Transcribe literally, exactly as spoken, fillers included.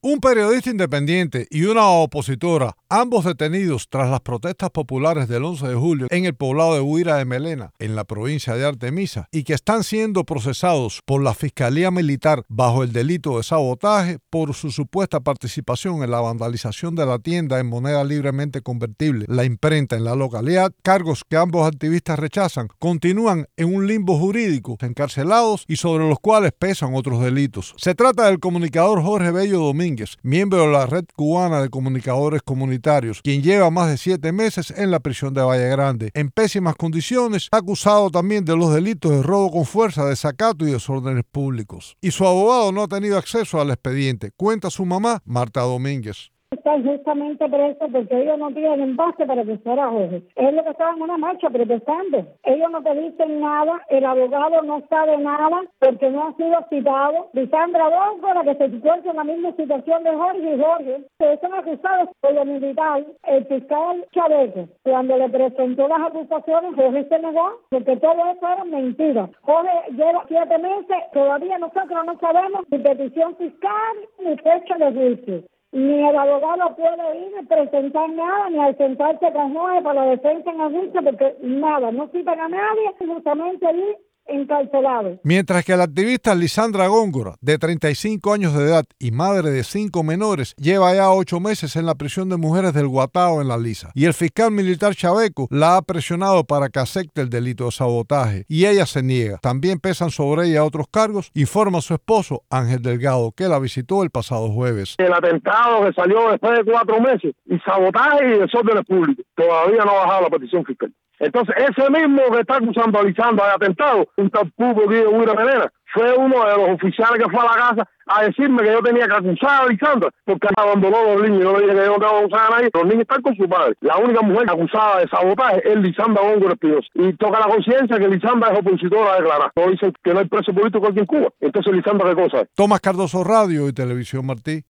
Un periodista independiente y una opositora, ambos detenidos tras las protestas populares del once de julio en el poblado de Huira de Melena, en la provincia de Artemisa, y que están siendo procesados por la Fiscalía Militar bajo el delito de sabotaje por su supuesta participación en la vandalización de la tienda en moneda libremente convertible, la imprenta en la localidad, cargos que ambos activistas rechazan, continúan en un limbo jurídico, encarcelados y sobre los cuales pesan otros delitos. Se trata del comunicador Jorge Bello Domínguez, miembro de la Red Cubana de Comunicadores Comunitarios, quien lleva más de siete meses en la prisión de Valle Grande, en pésimas condiciones, acusado también de los delitos de robo con fuerza, desacato y desórdenes públicos. Y su abogado no ha tenido acceso al expediente, cuenta su mamá, Marta Domínguez. Están justamente presos porque ellos no tienen base para acusar a Jorge. Es lo que estaban en una marcha protestando. Ellos no te dicen nada, el abogado no sabe nada porque no ha sido citado. Lisandra Góngora, que se encuentra en la misma situación de Jorge y Jorge, que son acusados por lo militar. El fiscal Chaveco, cuando le presentó las acusaciones, Jorge se negó porque todo eso era mentira. Jorge lleva siete meses, todavía nosotros no sabemos ni petición fiscal ni fecha de juicio. Ni el abogado puede ir a presentar nada, ni al sentarse con Jorge para la defensa en el juicio, porque nada, no citan a nadie, justamente allí encarcelado. Mientras que la activista Lisandra Góngora, de treinta y cinco años de edad y madre de cinco menores, lleva ya ocho meses en la prisión de mujeres del Guatao en La Lisa. Y el fiscal militar Chaveco la ha presionado para que acepte el delito de sabotaje. Y ella se niega. También pesan sobre ella otros cargos, informa su esposo, Ángel Delgado, que la visitó el pasado jueves. El atentado que salió después de cuatro meses, y sabotaje y desórdenes públicos, todavía no ha bajado la petición fiscal. Entonces, ese mismo que está acusando a Lisandra de atentado, un tal Pupo que de Huira Melena, fue uno de los oficiales que fue a la casa a decirme que yo tenía que acusar a Lisandra porque abandonó a los niños. Yo no dije que yo no tengo que acusar a nadie. Los niños están con su padre. La única mujer acusada de sabotaje es Lisandra Góngora Espinosa. Y toca la conciencia que Lisandra es opositora declarada. No dicen que no hay preso político aquí en Cuba. Entonces, Lisandra, ¿qué cosa es? Tomás Cardoso, Radio y Televisión Martí.